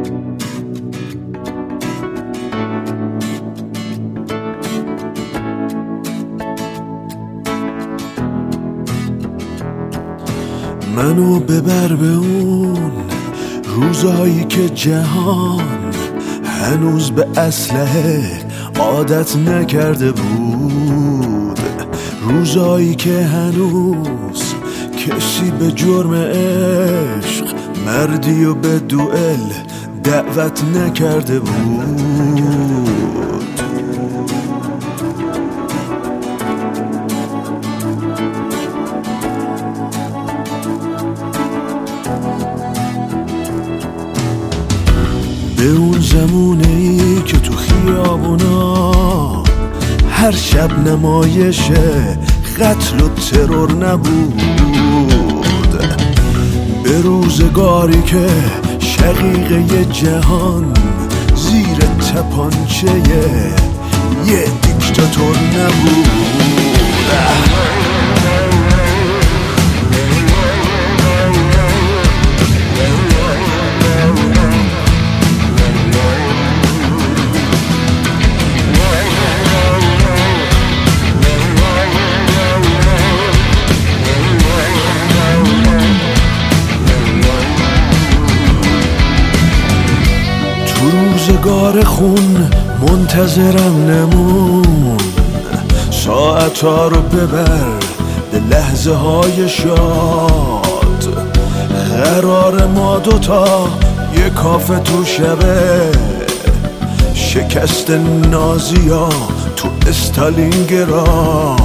منو ببر به اون روزایی که جهان هنوز به اسلحه عادت نکرده بود، روزایی که هنوز کسی به جرم عشق مردی و به دوئل دعوت نکرده بود. به اون زمونه‌ای که تو خیابونا هر شب نمایش قتل و ترور نبود، به روزگاری که شقیقه جهان زیر تپانچه یه دیکتاتور نبود. روزگار خون منتظرم نمون، ساعتها رو ببر به لحظه های شاد. قرار ما دوتا یه کافه تو شبه، شکست نازیا تو استالینگراد.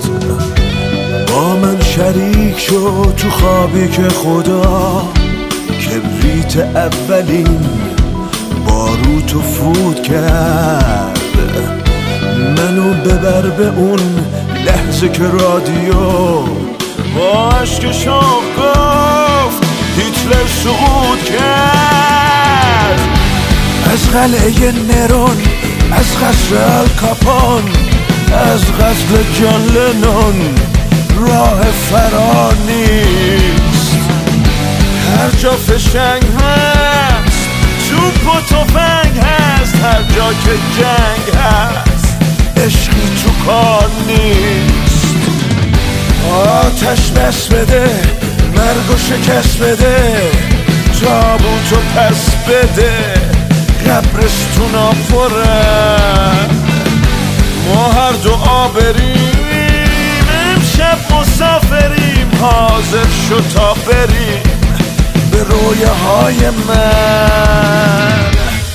با من شریک شو تو خوابی که خدا کبریت اولین باروتو فوت کرد. منو ببر به اون لحظه که رادیو با اشکشو گفت هیتلر سقوط کرد. از قلعه نرون، از قصر الکاپون، از قتل جان لنون راه فرار نیست. هر جا فشنگ هست توپ و تفنگ هست، هر جا که جنگ هست عشقی تو کار نیست. آتش بس بده، مرگ و شکست بده، تابوتو پس بده، قبرستونا پره. ما هر دو بریم، امشب مسافریم، حاضر شو تا بریم به رویاهای من.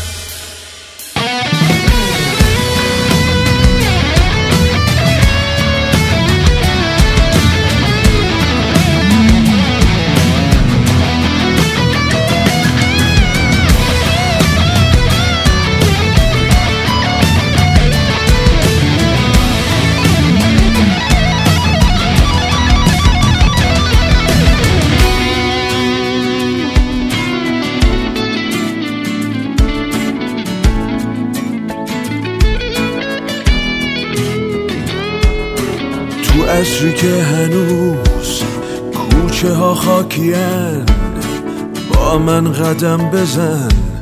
تو عصری که هنوز کوچه ها خاکین، با من قدم بزن